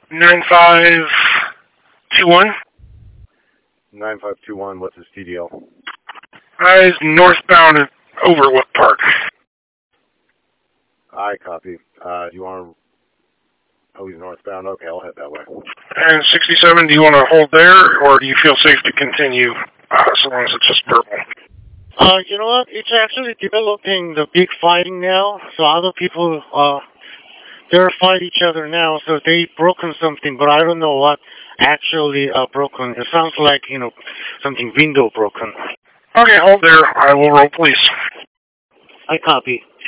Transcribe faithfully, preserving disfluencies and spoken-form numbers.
nine five two one. nine five two one, what's his T D L? Uh, he's northbound at Overlook Park. I copy. Uh, do you want to... Oh, he's northbound? Okay, I'll head that way. And sixty-seven, do you want to hold there, or do you feel safe to continue, uh, so long as it's just verbal? Uh, you know what? It's actually developing the big fighting now, so other people, uh, they're fight each other now, so they broken something, but I don't know what actually uh, broken. It sounds like, you know, something window broken. Okay, hold there. I will roll police. I copy.